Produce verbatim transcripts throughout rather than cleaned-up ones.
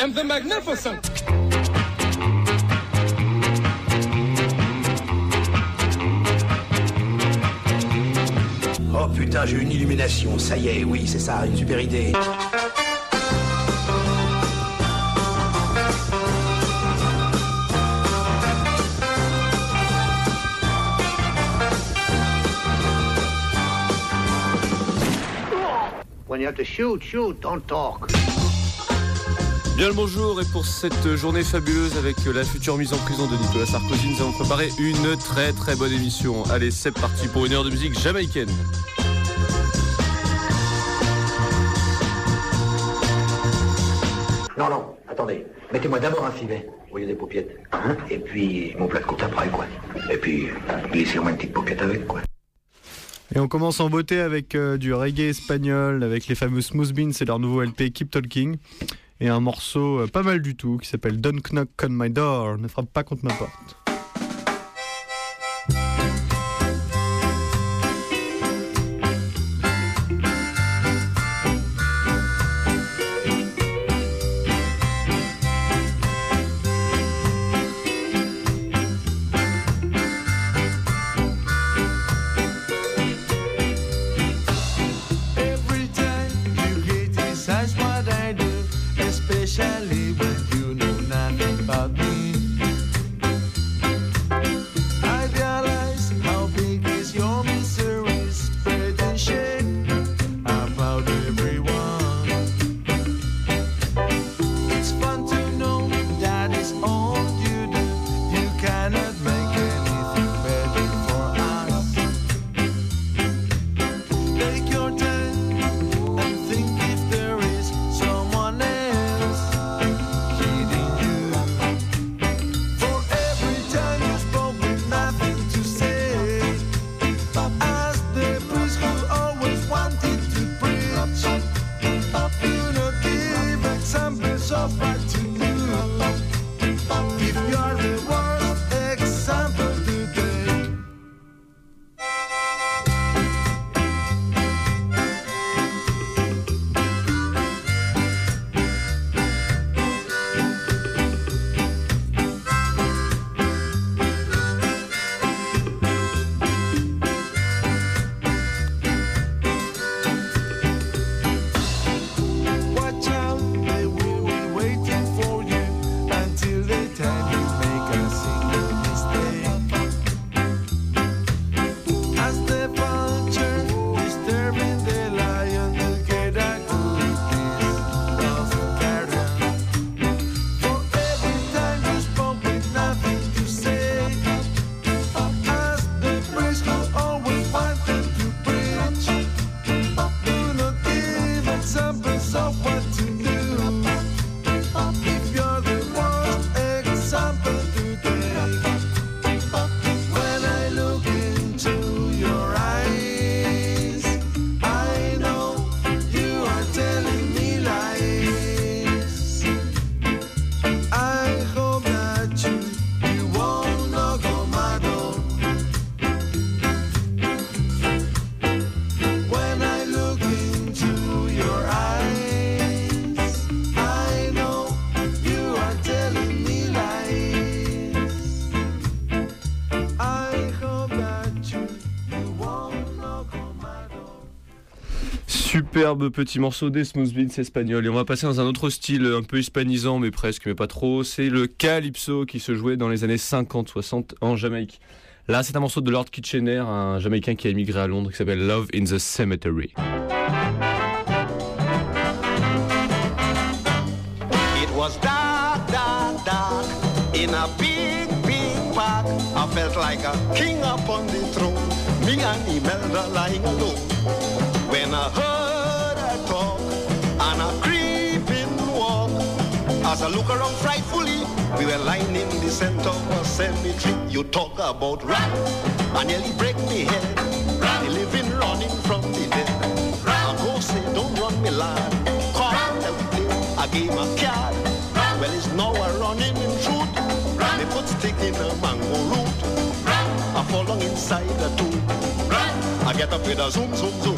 and the magnificent. Oh putain, j'ai une illumination, ça y est, oui, c'est ça, une super idée. When you have to shoot, shoot, don't talk. Bien le bonjour, et pour cette journée fabuleuse avec la future mise en prison de Nicolas Sarkozy, nous avons préparé une très très bonne émission. Allez, c'est parti pour une heure de musique jamaïcaine. Non, non, attendez, mettez-moi d'abord un filet au lieu des paupiètes, hein, et puis mon plat de côte après, quoi. Et puis, glissez-moi une petite paupiette avec, quoi. Et on commence en beauté avec euh, du reggae espagnol, avec les fameux Smooth Beans et leur nouveau L P Keep Talking, et un morceau euh, pas mal du tout qui s'appelle Don't Knock on My Door, ne frappe pas contre ma porte. Especially when you know nothing about me. Superbe petit morceau des Smooth Beans espagnols. Et on va passer dans un autre style un peu hispanisant, mais presque, mais pas trop. C'est le calypso qui se jouait dans les années cinquante soixante en Jamaïque. Là, c'est un morceau de Lord Kitchener, un Jamaïcain qui a émigré à Londres, qui s'appelle Love in the Cemetery. It was dark, dark, dark in a big, big park. I felt like a king upon the throne. Me and Imelda lying alone. When I heard her talk and a creeping walk, as I look around frightfully, we were lying in the center of a cemetery. You talk about rat, I nearly break me head. The living running from the dead. A ghost say, don't run me lad. Come and we play a game of card. Well, it's now a running in truth. Me put stick in a mango root. I fall down inside the tomb. I get up with a zoom, zoom, zoom.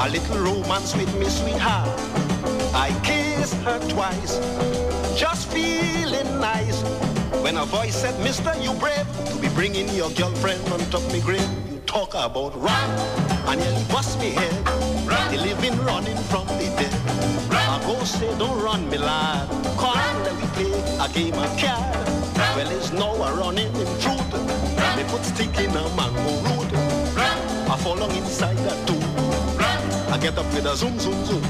a little romance with me sweetheart. I kissed her twice, just feeling nice, when a voice said, Mister, you brave to be bringing your girlfriend on top me grave. You talk about run, and nearly bust me head. The living running from the dead. I go say, don't run me lad, come let we play a game of card. Well, it's now a running in truth. Me put stick in a mango root. I fall along inside that too. I get up with a zoom, zoom, zoom.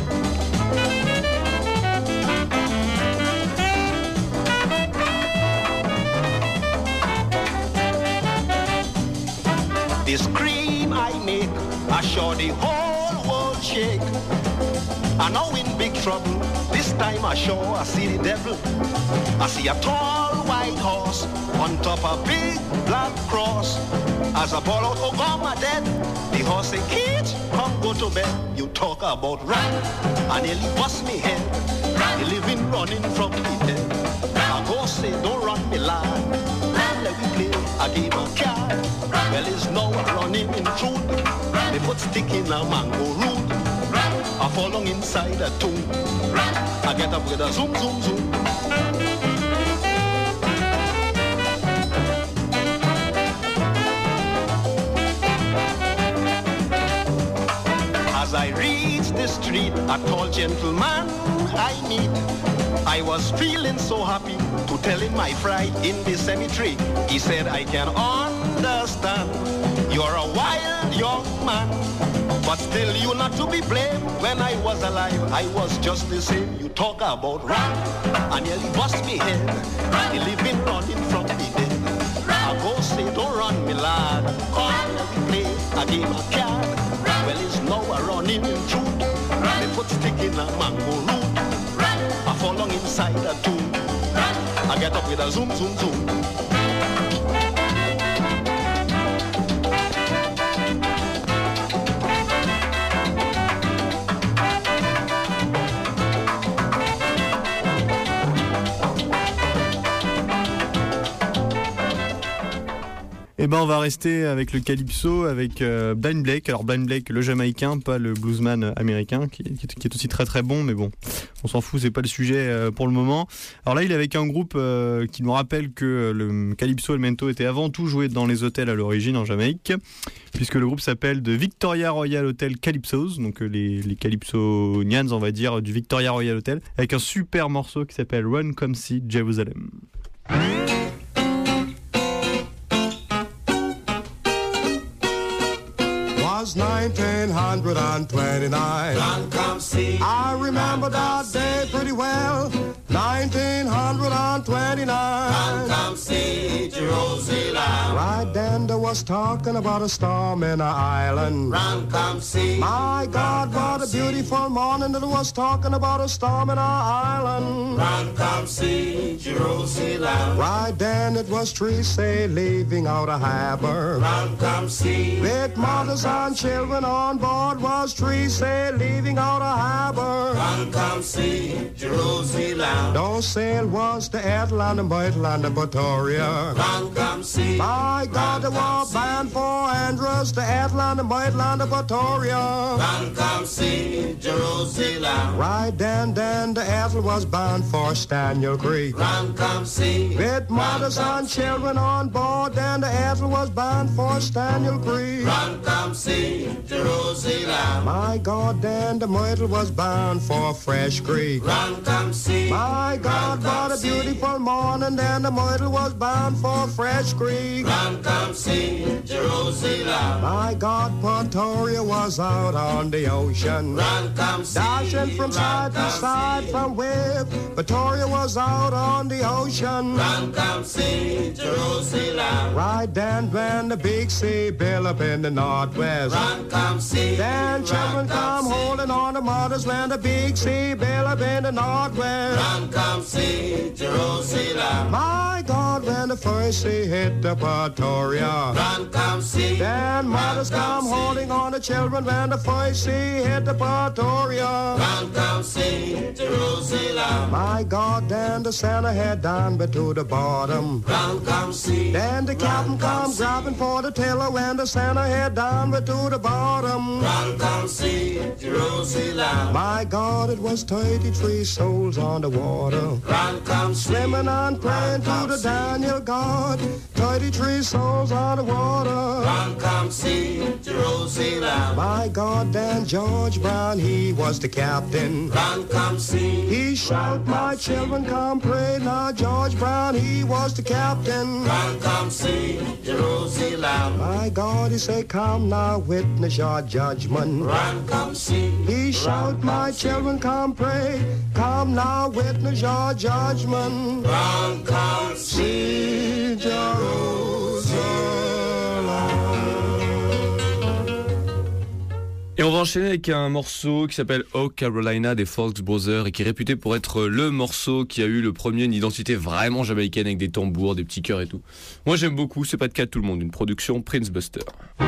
The scream I make, I show the whole world shake. I'm now in big trouble. This time I show I see the devil. I see a tall white horse on top of a big black cross. As I ball out, oh God, my dead. The horse say, kids, come go to bed. You talk about run, I nearly bust me head. The living running from the dead. I go say, don't run me lad. Let me play a game of card. Well, it's now running in truth. They put stick in a mango root. I fall along inside a tomb. I get up with a zoom, zoom, zoom. As I reach the street, a tall gentleman I meet. I was feeling so happy to tell him my fright in the cemetery. He said, I can understand, you're a wild young man, but still you not to be blamed. When I was alive, I was just the same. You talk about run, I nearly bust me head. The living running from the dead. I go say, don't run me lad, come let me play a game of card. Well, it's now a running in truth. They put stick in a mango root. I fall along inside a tomb. I get up with a zoom, zoom, zoom. Eh ben on va rester avec le calypso, avec euh, Blind Blake. Alors Blind Blake, le Jamaïcain, pas le bluesman américain, qui, qui, qui est aussi très très bon, mais bon, on s'en fout, c'est pas le sujet euh, pour le moment. Alors là, il est avec un groupe euh, qui nous rappelle que le calypso et le mento étaient avant tout joués dans les hôtels à l'origine en Jamaïque, puisque le groupe s'appelle The Victoria Royal Hotel Calypsos, donc euh, les, les calypsonians, on va dire, du Victoria Royal Hotel, avec un super morceau qui s'appelle Run Come See Jerusalem. Was nineteen twenty-nine. Run, come see. I remember that day pretty well. nineteen twenty-nine. Run, come see Jerusalem. Right then there was talking about a storm in an island. Run, come see. My God, what a beautiful morning. There was talking about a storm in our island. Run, come see Jerusalem. Right then it was Treacy leaving out a harbor. Run, come see. With mothers and children on board was Treacy leaving out a harbor. Run, come see Jerusalem. Those sail was the Atlanta, Atlanta, Pretoria. Run, come see. My God, they were bound for Andros, the Atlanta, Atlanta, Pretoria. Run, come see Jerusalem. Right then, then the Atl was bound for Staniel Creek. Run, come see. With mothers and children on board, then the Atl was bound for Staniel Creek. Run, come see Jerusalem. My God, then the Myrtle was bound for Fresh Creek. Run, come see. My God, what a beautiful morning, then the Myrtle was bound for Fresh Creek. Run, come see Jerusalem. My God, Pretoria was out on the ocean. Run, come see. Dashing from side to side from wave. Pretoria was out on the ocean. Run, come see Jerusalem. Right then when the big sea built up in the northwest. Run, come see. Then children come holding on to mothers when the big sea built up in the northwest. Run, come see Jerusalem. My God, when the first sea hit the Pretoria. Run, come see. Then mothers come holding on to children when the first sea hit the Pretoria. Run, come see Jerusalem. Jerusalem. My God, then the Santa head down but to the bottom. Run, come see. Then the captain come grabbing for the tiller when the Santa head down but to the bottom. Run, come see Jerusalem. My God, it was thirty-three souls on the water. Run, come see. Swimming and praying to the Daniel God. thirty-three souls on the water. Run, come see Jerusalem. My God, then George Brown, he was the captain. Run, come see. He shout, my children, come pray. Now George Brown, he was the captain. Run, come see Jerusalem. My God, he say, come now, witness your judgment. Run, come see. He shout, my children, come pray. Come now, witness your judgment. Run, come see Jerusalem. Et on va enchaîner avec un morceau qui s'appelle Oh Carolina des Folks Brothers et qui est réputé pour être le morceau qui a eu le premier une identité vraiment jamaïcaine avec des tambours, des petits chœurs et tout. Moi j'aime beaucoup, c'est pas de cas de tout le monde, une production Prince Buster.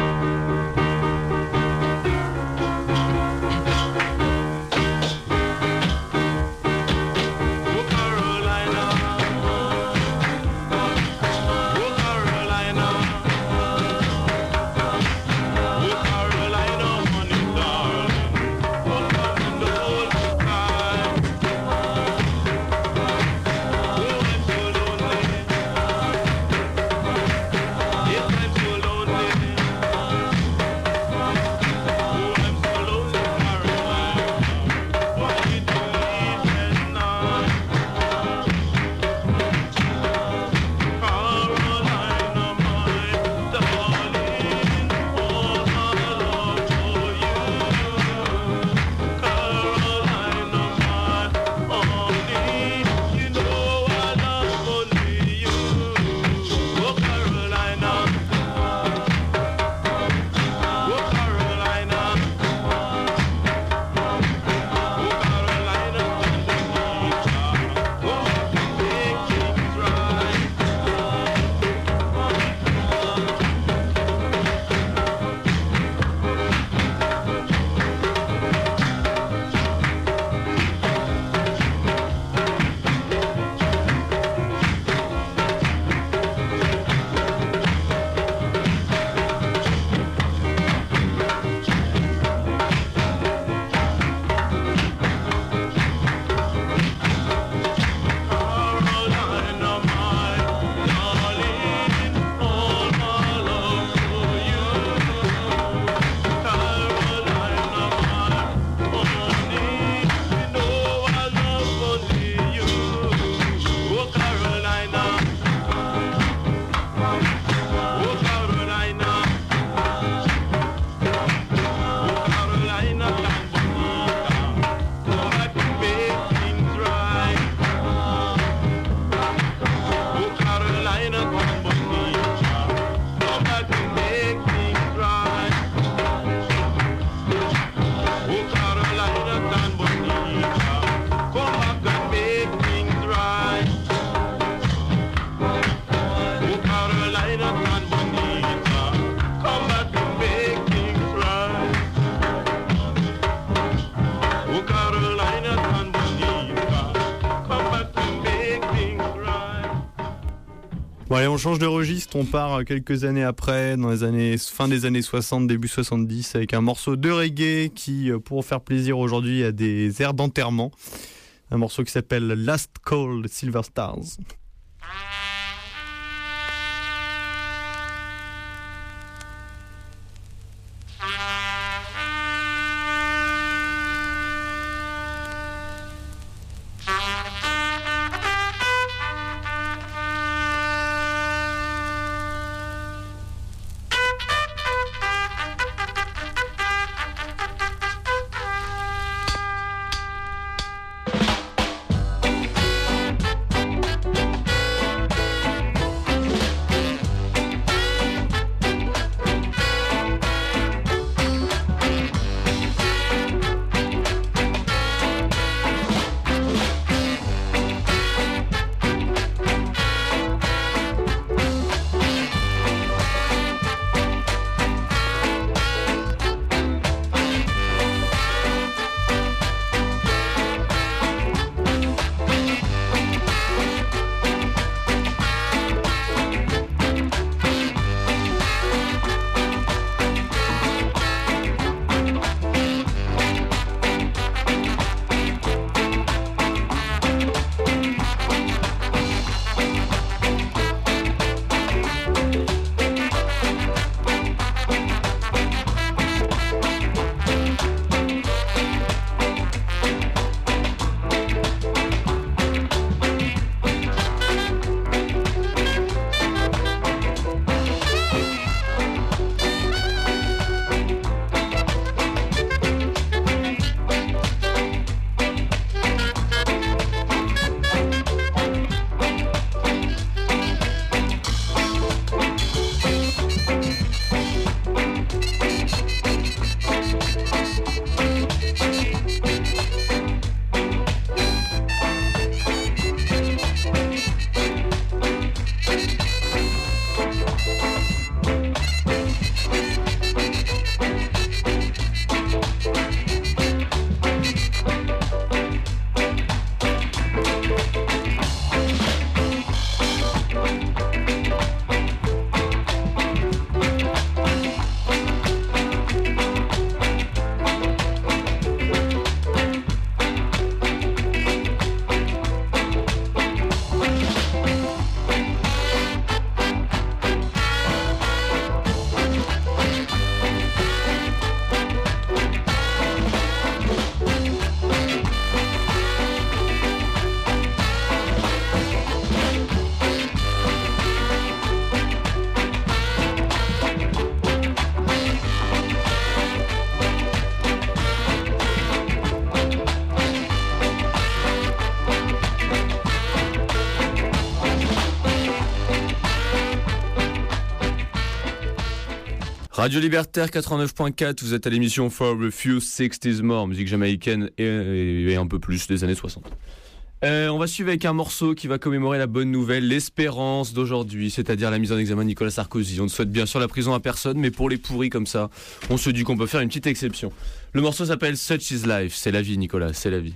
Bon allez, on change de registre, on part quelques années après, dans les années fin des années soixante, début soixante-dix, avec un morceau de reggae qui, pour faire plaisir aujourd'hui, a des airs d'enterrement. Un morceau qui s'appelle Last Call Silver Stars. Radio Libertaire quatre-vingt-neuf point quatre, vous êtes à l'émission For a Few sixties More, musique jamaïcaine et, et, et un peu plus des années soixante. Euh, on va suivre avec un morceau qui va commémorer la bonne nouvelle, l'espérance d'aujourd'hui, c'est-à-dire la mise en examen de Nicolas Sarkozy. On ne souhaite bien sûr la prison à personne, mais pour les pourris comme ça, on se dit qu'on peut faire une petite exception. Le morceau s'appelle Such is Life, c'est la vie Nicolas, c'est la vie.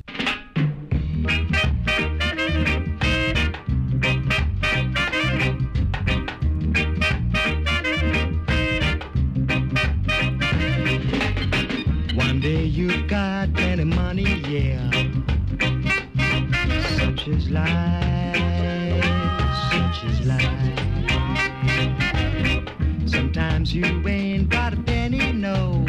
One day you got plenty money, yeah. Such is life, such is life. Sometimes you ain't got a penny, no.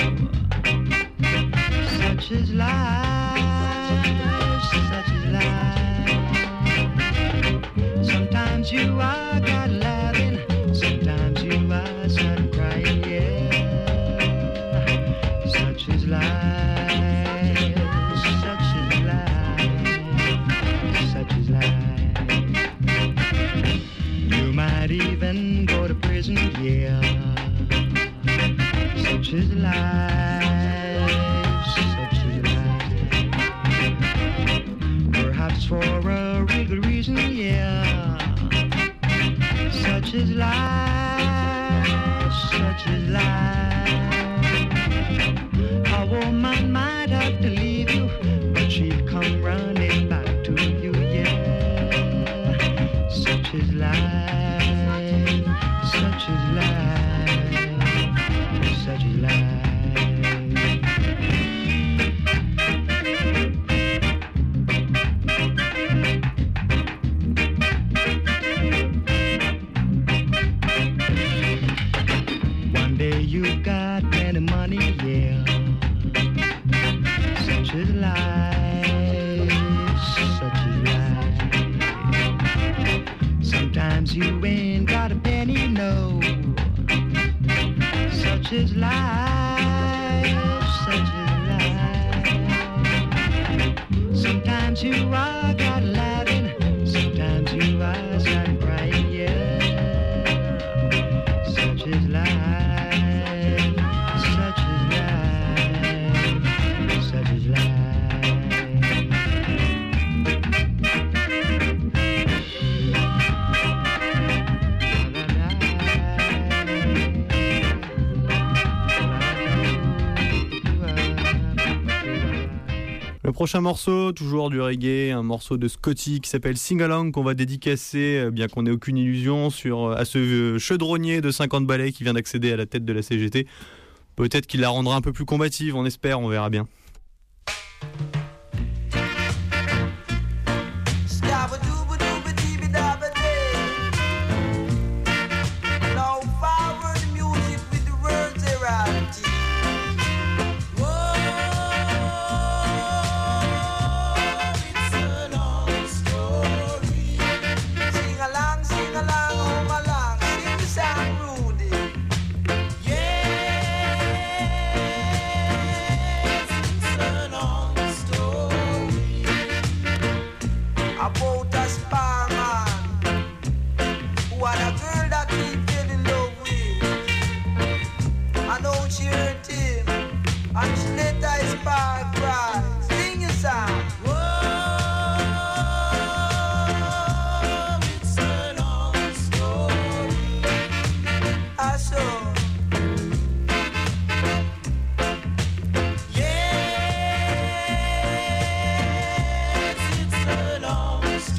Such is life, such is life. Sometimes you are got laughing, sometimes you are sad crying, yeah. Such is life, such is life, such is life. You might even go to prison, yeah. Such is life, such is life. Perhaps for a real reason, yeah. Such is life, such is life. A woman might have to leave you, but she'll come running back to you, yeah. Such is life, such is life, such is life. One day you got plenty money, yeah. Such is life, such is life. Sometimes you ain't got a penny, no. Such is life, such is life. Sometimes you are got laughing, sometimes you are sad crying, yeah. Such is life, such is life, such is life. Le prochain morceau, toujours du reggae, un morceau de Scotty qui s'appelle Sing Along, qu'on va dédicacer, bien qu'on n'ait aucune illusion, sur, à ce chaudronnier de cinquante balais qui vient d'accéder à la tête de la C G T. Peut-être qu'il la rendra un peu plus combative, on espère, on verra bien. Yes, it's a long story.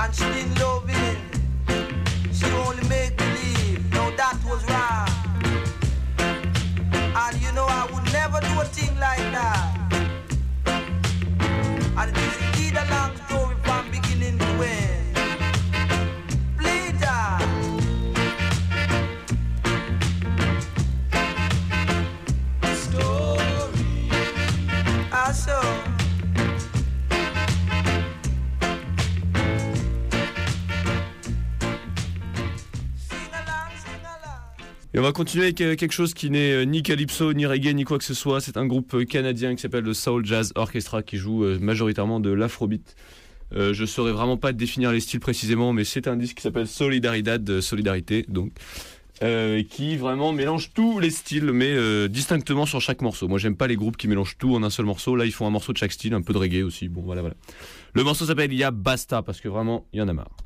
and she didn't love him. She only made believe. No, that was wrong. And you know I would never do a thing like that. And it is indeed a long story from beginning to end. Bleeder. Story. I saw. Et on va continuer avec euh, quelque chose qui n'est euh, ni calypso, ni reggae, ni quoi que ce soit. C'est un groupe euh, canadien qui s'appelle le Soul Jazz Orchestra qui joue euh, majoritairement de l'afrobeat. Euh, je saurais vraiment pas définir les styles précisément, mais c'est un disque qui s'appelle Solidaridad, de Solidarité, donc, euh, qui vraiment mélange tous les styles, mais euh, distinctement sur chaque morceau. Moi, j'aime pas les groupes qui mélangent tout en un seul morceau. Là, ils font un morceau de chaque style, un peu de reggae aussi. Bon, voilà, voilà. Le morceau s'appelle Ya Basta, parce que vraiment, il y en a marre.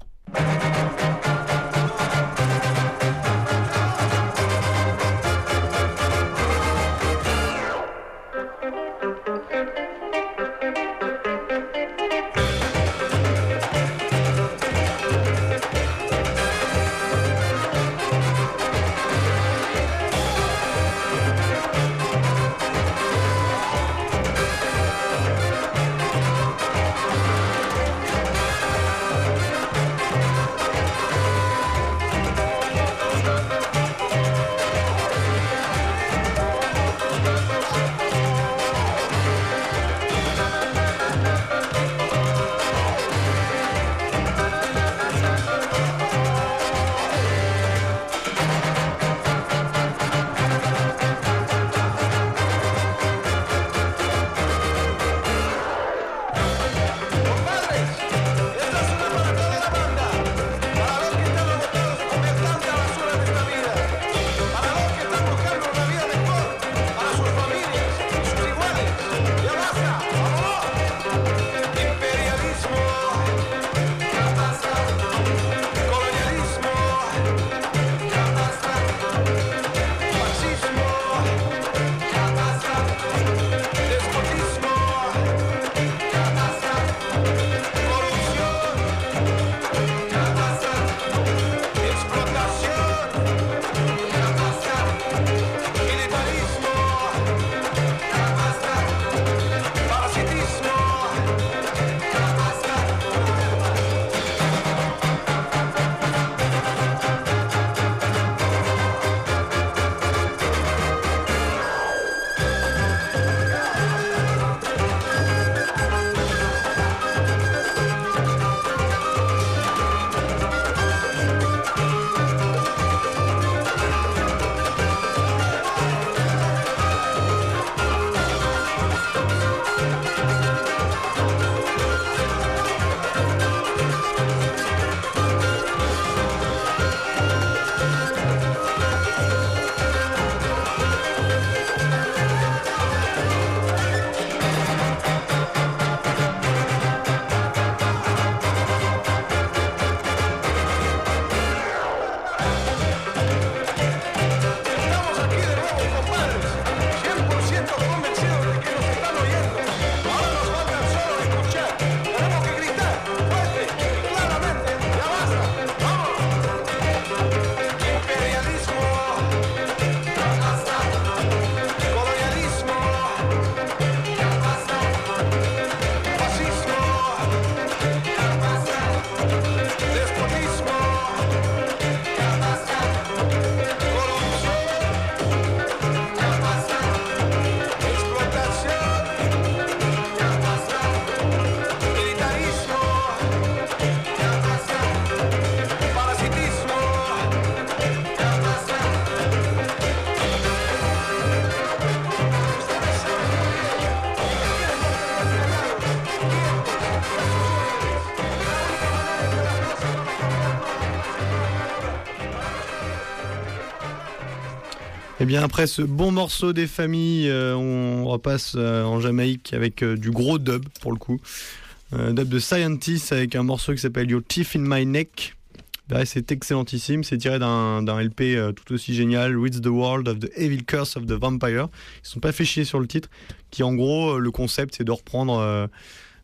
Et bien après ce bon morceau des familles, euh, on repasse euh, en Jamaïque avec euh, du gros dub pour le coup. Euh, dub de Scientist avec un morceau qui s'appelle Your Teeth in My Neck. Là, c'est excellentissime, c'est tiré d'un, d'un L P euh, tout aussi génial, Reads the World of the Evil Curse of the Vampire. Ils ne sont pas fait chier sur le titre, qui en gros, euh, le concept c'est de reprendre... Euh,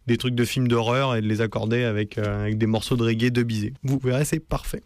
des trucs de films d'horreur et de les accorder avec, euh, avec des morceaux de reggae de Bizet. Vous verrez, c'est parfait.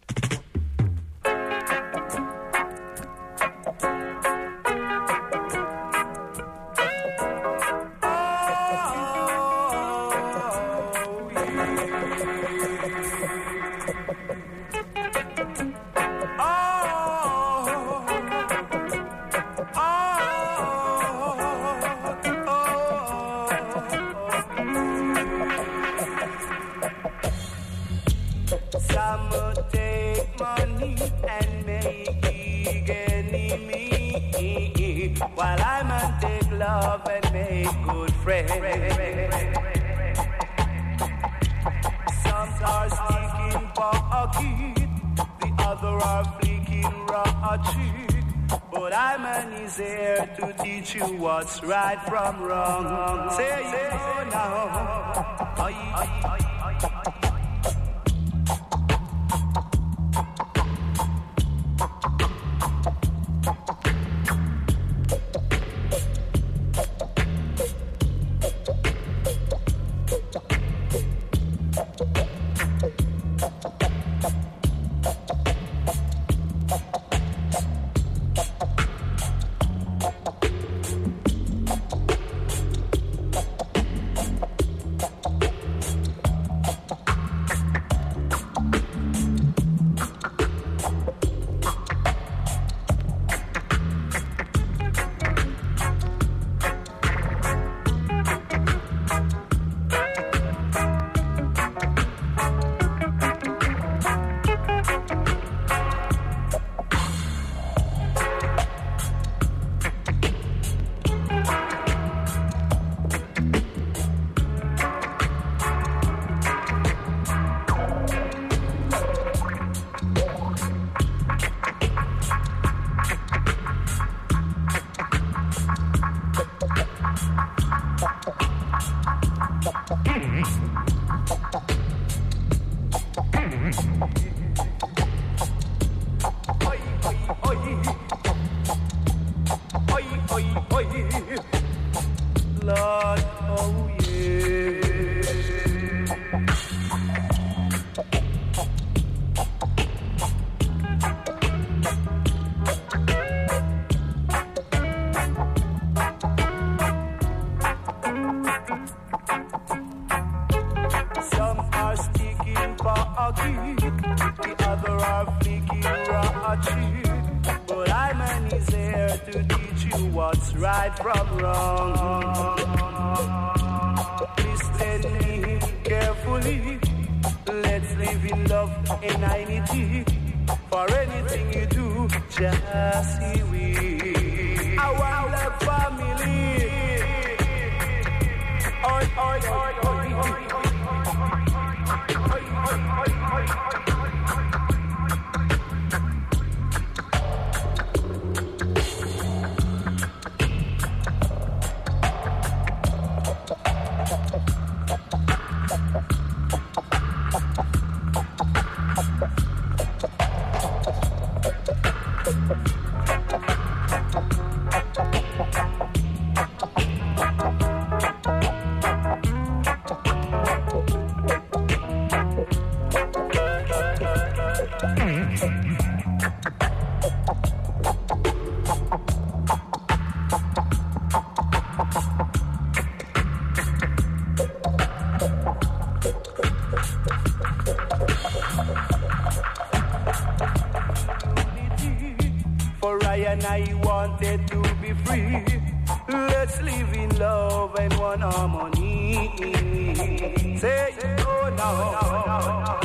What's right from wrong? Say it now. Aye, aye, aye, aye, aye. I wanted to be free. Let's live in love and one harmony. Say oh no.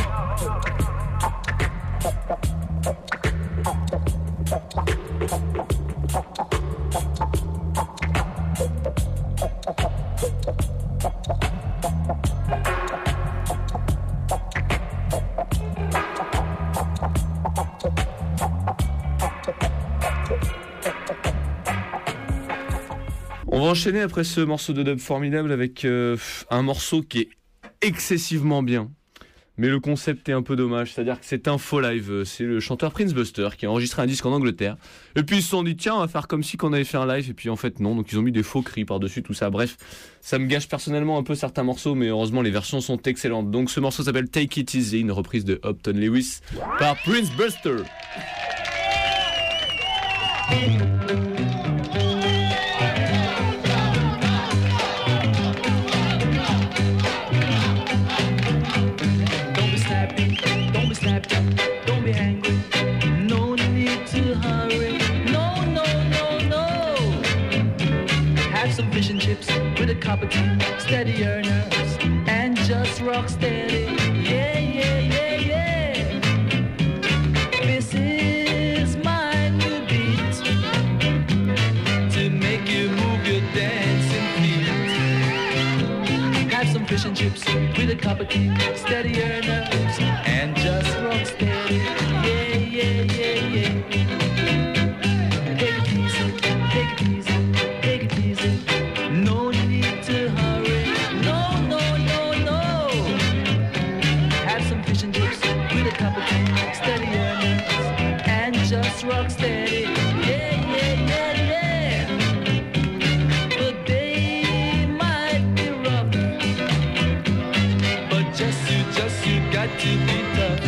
On va enchaîner après ce morceau de dub formidable avec euh, un morceau qui est excessivement bien. Mais le concept est un peu dommage, c'est-à-dire que c'est un faux live. C'est le chanteur Prince Buster qui a enregistré un disque en Angleterre. Et puis ils se sont dit, tiens, on va faire comme si qu'on avait fait un live. Et puis en fait, non. Donc ils ont mis des faux cris par-dessus tout ça. Bref, ça me gâche personnellement un peu certains morceaux, mais heureusement, les versions sont excellentes. Donc ce morceau s'appelle Take It Easy, une reprise de Upton Lewis par Prince Buster. Don't be angry, no need to hurry. No, no, no, no. Have some fish and chips with a cup of tea. Steady earners and just rock steady. Yeah, yeah, yeah, yeah. This is my new beat to make you move your dancing feet. Have some fish and chips with a cup of tea. Steady earners and just rock steady. Yeah, yeah, yeah, yeah. Take it easy, take it easy, take it easy. No need to hurry. No, no, no, no. Have some fish and chips with a cup of tea. Steady earners and just rock steady. Yeah, yeah, yeah, yeah. The day might be rough, but just you, just you got to be tough.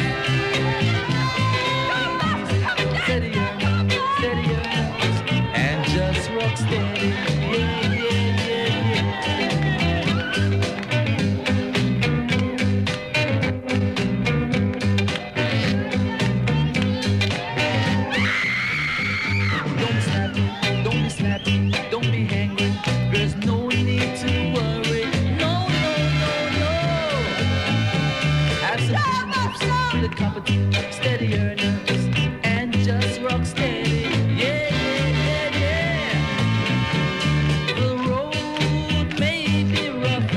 Steady on, steady on, and just rock steady. Yeah, yeah, Don't be snappy, don't be snappy, don't be angry. There's no need to worry. No, no, no, no. Have some fish and chips with a cup of tea. Steady earners and just rock steady. Yeah, yeah, yeah, yeah. The road may be rough,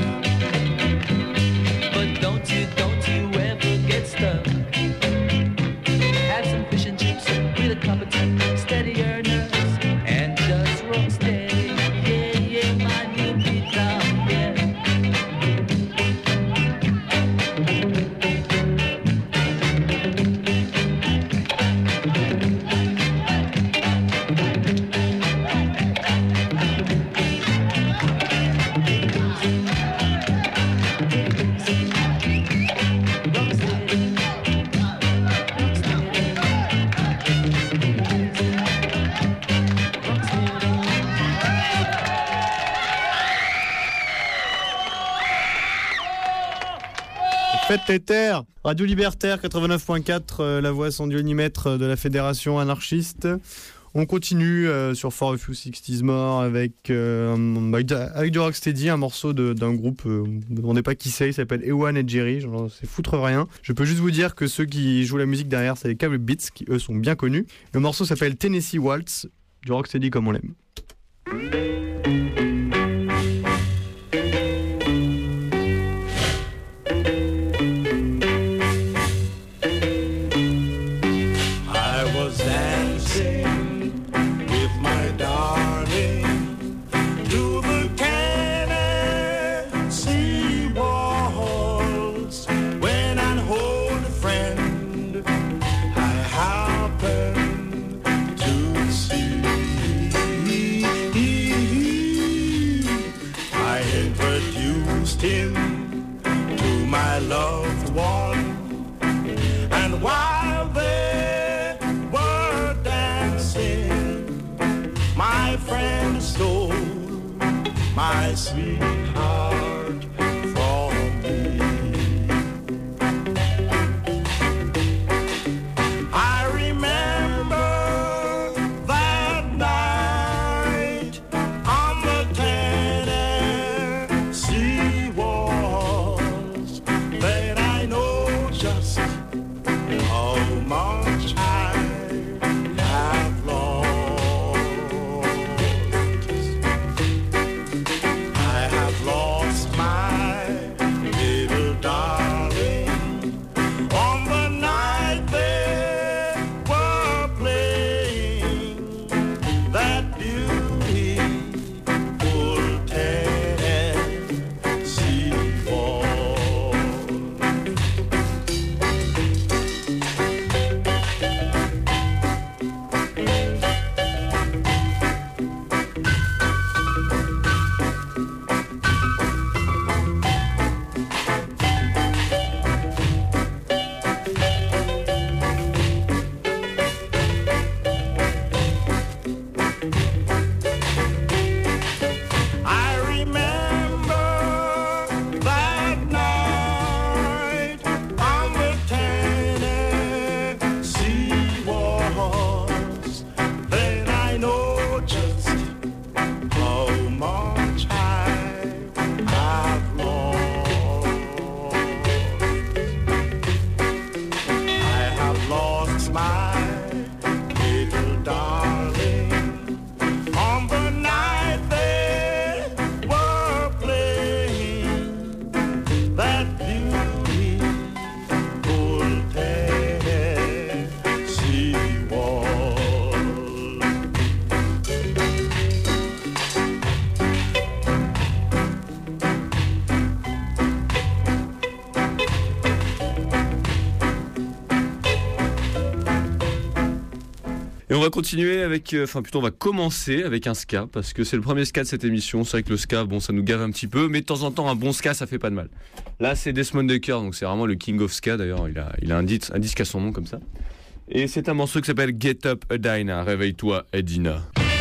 but don't you, don't you ever get stuck. Have some fish and chips with a cup of tea. Steady earners and just rock steady. Yeah, yeah, my new beat down, yeah. Faites les terres. Radio Libertaire quatre-vingt-neuf point quatre, euh, la voix sans dieu ni maître de la fédération anarchiste. On continue euh, sur For a Few Sixties More avec, euh, avec du rocksteady, un morceau de, d'un groupe, euh, ne me demandez pas qui c'est, il s'appelle Ewan et Jerry, genre, c'est foutre rien. Je peux juste vous dire que ceux qui jouent la musique derrière, c'est les Cable Beats, qui eux sont bien connus. Le morceau s'appelle Tennessee Waltz, du rocksteady comme on l'aime. My sweetheart from me. I remember that night on the Tennessee walls, that I know just how much I have lost. I have Et on va continuer avec, enfin plutôt on va commencer avec un ska, parce que c'est le premier ska de cette émission. C'est vrai que le ska, bon, ça nous gave un petit peu, mais de temps en temps un bon ska, ça fait pas de mal. Là, c'est Desmond Dekker, donc c'est vraiment le king of ska. D'ailleurs, il a, il a un, disque, un disque à son nom comme ça. Et c'est un morceau qui s'appelle Get Up Edina, réveille-toi Edina.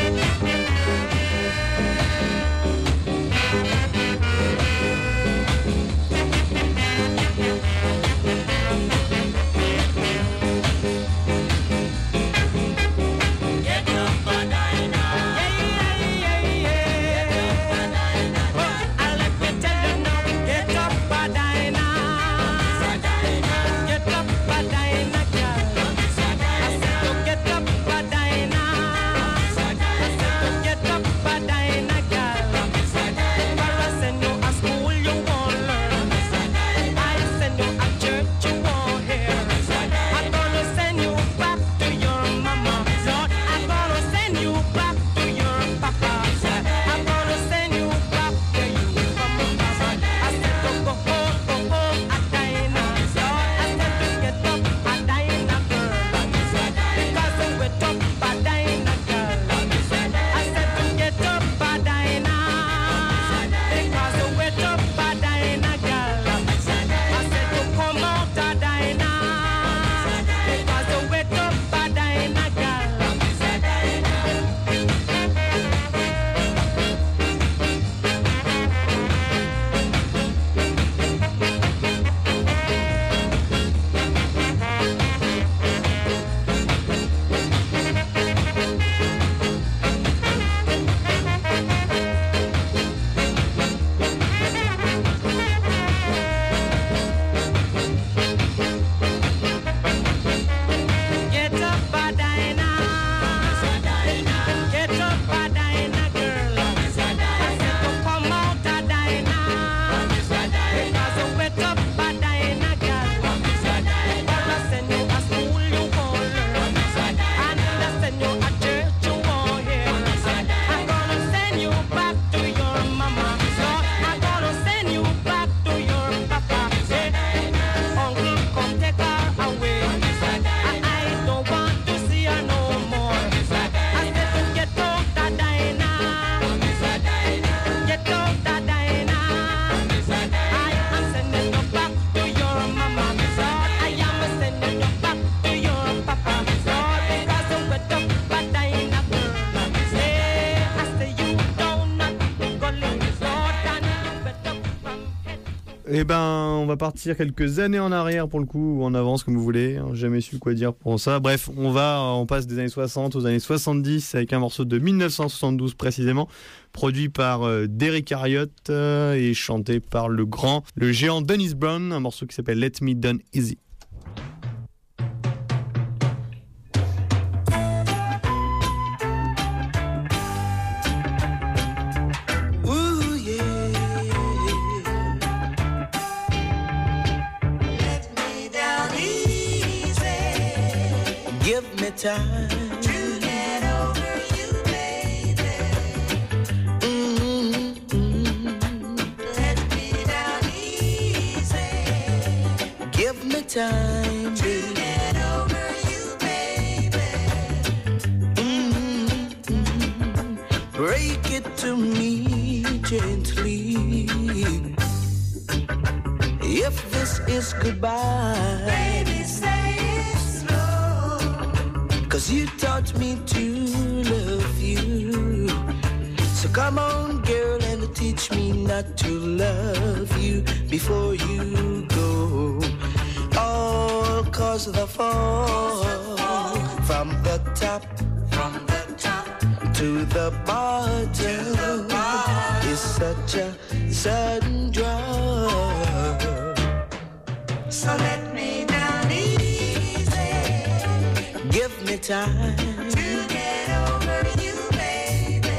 Eh ben, on va partir quelques années en arrière pour le coup, ou en avance comme vous voulez. J'ai jamais su quoi dire pour ça. Bref, on va, on passe des années soixante aux années soixante-dix avec un morceau de mille neuf cent soixante-douze précisément, produit par euh, Derrick Harriott euh, et chanté par le grand, le géant Dennis Brown, un morceau qui s'appelle Let Me Down Easy. Give me time to get over you, baby. Mm-hmm. Let me down easy. Give me time to get over you, baby. Mm-hmm. Break it to me gently. If this is goodbye, baby, say it slow. 'Cause you taught me to love you. So come on, girl, and teach me not to love you before you go. All 'cause of the fall from the top, from the top to the bottom, to the bottom is such a sudden drop. So let me down easy. Give me time to get over you, baby.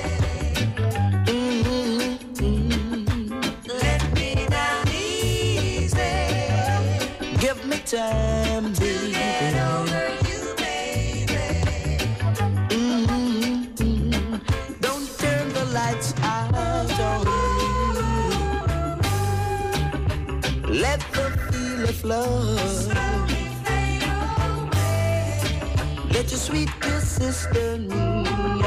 Mm-hmm. Let me down easy. Give me time to get over you, baby. Mm-hmm. Don't turn the lights out on me. Let the feel of love slowly fade away. let your sweet dear sister kneel,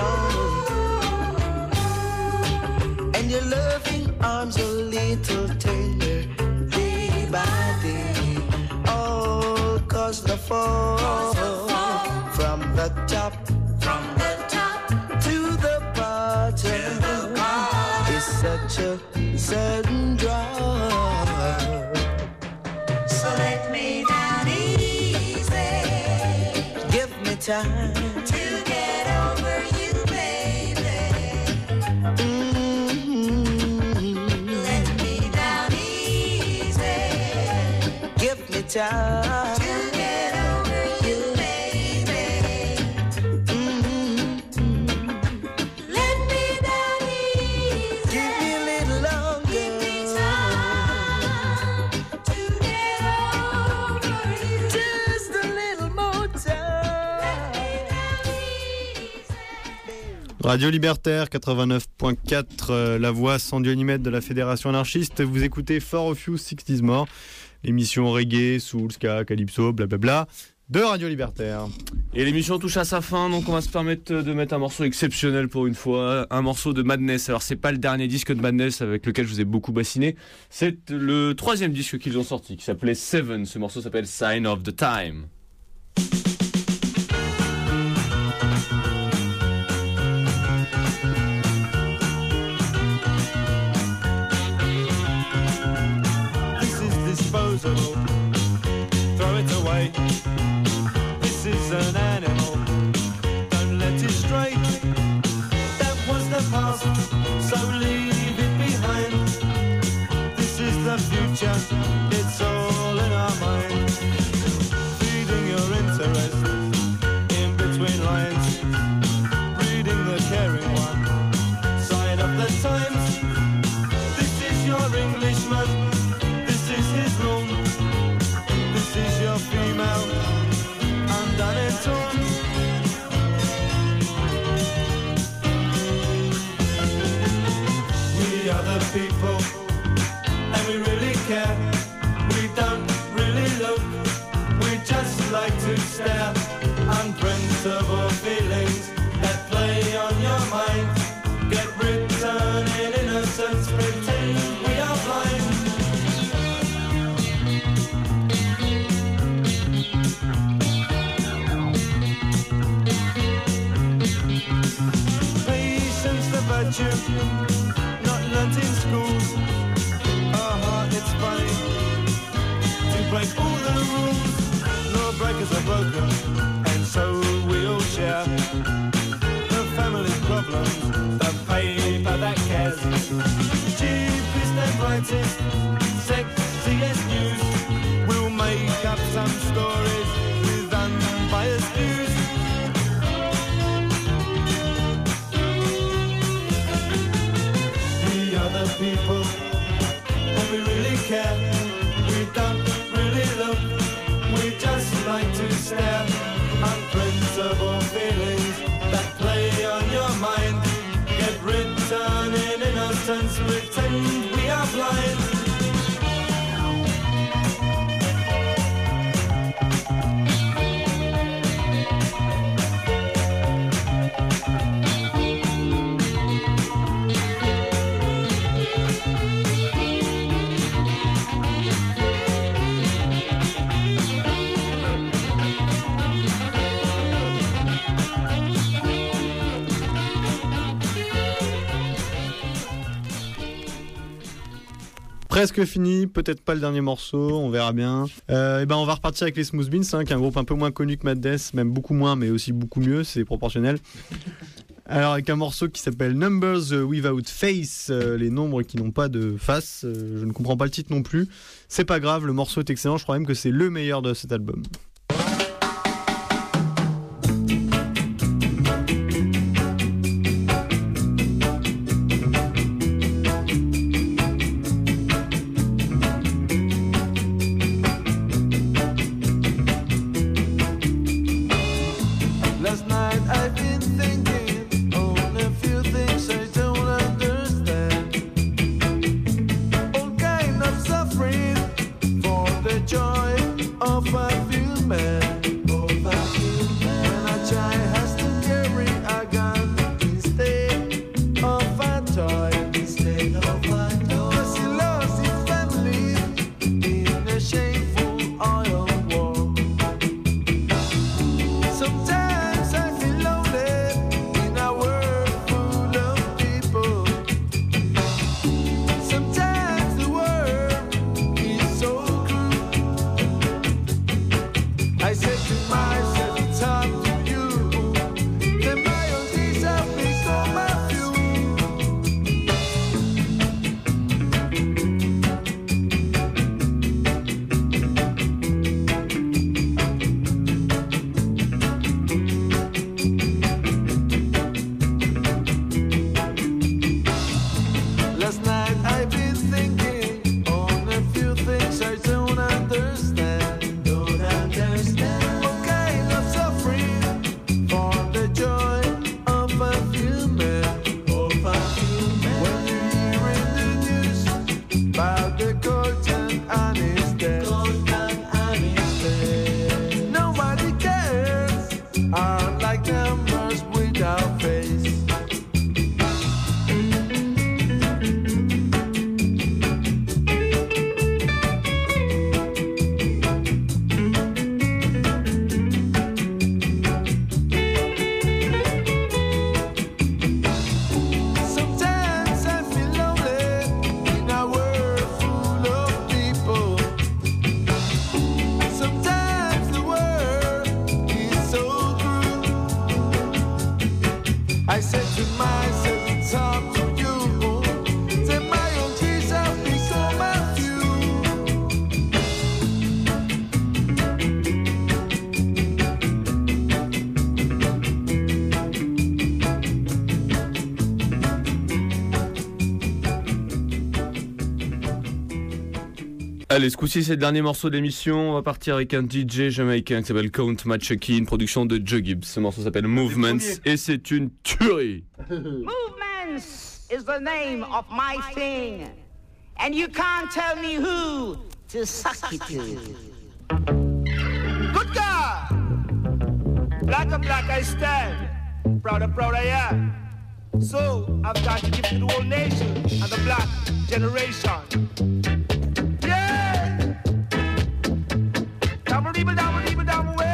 and your loving arms a little tender day by day. Oh, cause the fall from the top, from the top to the bottom, is such a sudden drop. So let me down easy. Give me time to get over you, baby. Mm-hmm. Let me down easy. Give me time to get over you, baby. Mm-hmm. Let me down easy. Give me a little longer. Give me time to get over you. Just a little more time. Radio Libertaire quatre-vingt-neuf point quatre, euh, la voix sans Dieu ni maître de la Fédération anarchiste. Vous écoutez Four of You, sixties More, l'émission reggae, soul, ska, calypso, blablabla de Radio Libertaire. Et l'émission touche à sa fin, donc on va se permettre de mettre un morceau exceptionnel pour une fois, un morceau de Madness. Alors c'est pas le dernier disque de Madness avec lequel je vous ai beaucoup bassiné, c'est le troisième disque qu'ils ont sorti, qui s'appelait Seven. Ce morceau s'appelle Sign of the Time. This is disposable. Throw it away. This is an animal. Don't let it stray. That was the past, so leave it behind. This is the future. It's all in our mind. Feeding your interest in between lines. Reading the caring one. Sign of the times. This is your Englishman. This is his room. This is your female. Undone and torn. We are the people, and we really care. We don't really look. We just like to stare. Unprintable feelings that play on your mind. Get written in innocence. Pretend we are blind. Patience the virtue, not learnt in school. Uh-huh, it's funny to break all the rules. Lawbreakers are broken, and so we all share the family problems, the paper that cares. Cheapest and brightest, sexiest news. We'll make up some stories with unbiased views. We are the people, and we really care. We don't really look. We just like to stare. Unprintable feelings that play on your mind. Get written in innocence. Pretend we are blind. Presque fini, peut-être pas le dernier morceau, on verra bien. Euh, et ben on va repartir avec les Smooth Beans, hein, qui est un groupe un peu moins connu que Madness, même beaucoup moins, mais aussi beaucoup mieux, c'est proportionnel. Alors avec un morceau qui s'appelle Numbers Without Face, euh, les nombres qui n'ont pas de face. Euh, je ne comprends pas le titre non plus. C'est pas grave, le morceau est excellent, je crois même que c'est le meilleur de cet album. Joy of a few men. Allez, ce coup-ci, c'est le dernier morceau de l'émission. On va partir avec un D J jamaïcain qui s'appelle Count Machucky, une production de Joe Gibbs. Ce morceau s'appelle Movements et c'est une tuerie. Movements is the name of my thing. And you can't tell me who to suck it to. Good God! Black and black I stand. Proud and proud I am. So I've got to give to the whole nation and the black generation. Yeah! Double, double, double, double, double way.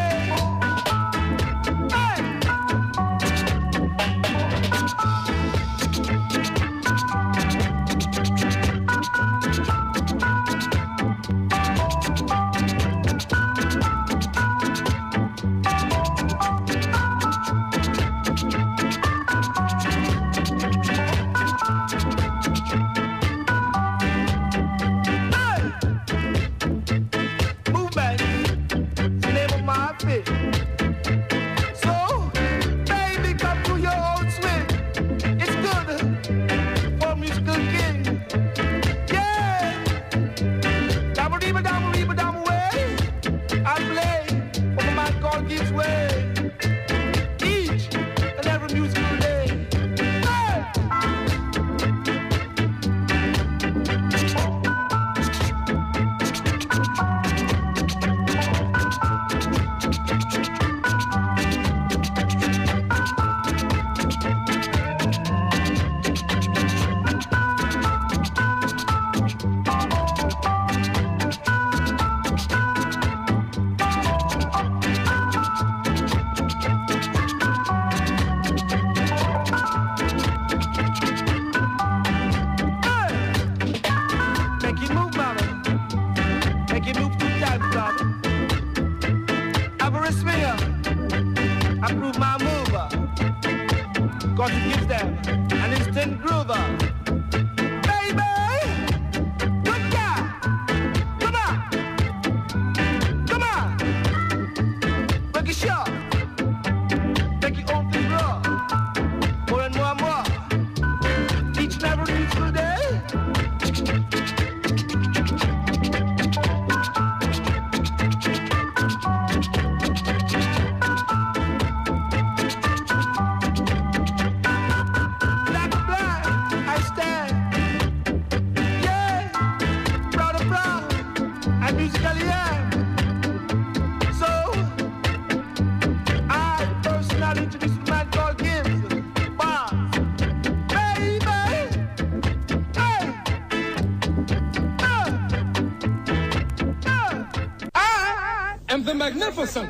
Magnificent.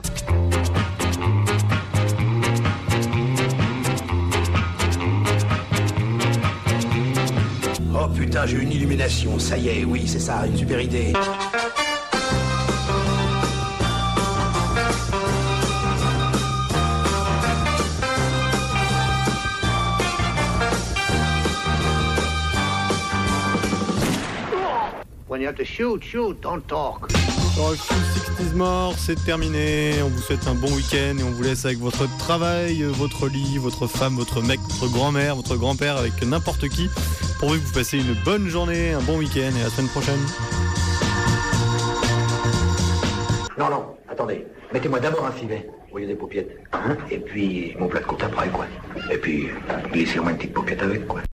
Oh putain, j'ai une illumination, ça y est, oui, c'est ça, une super idée. When you have to shoot, shoot, don't talk. Few sixties More, c'est terminé. On vous souhaite un bon week-end et on vous laisse avec votre travail, votre lit, votre femme, votre mec, votre grand-mère, votre grand-père, avec n'importe qui. Pourvu que vous passez une bonne journée, un bon week-end et à la semaine prochaine. Non, non, attendez. Mettez-moi d'abord un filet au lieu des paupiètes. Hein, et puis mon plat de côte après, quoi. Et puis glissez-moi une petite paupiette avec, quoi.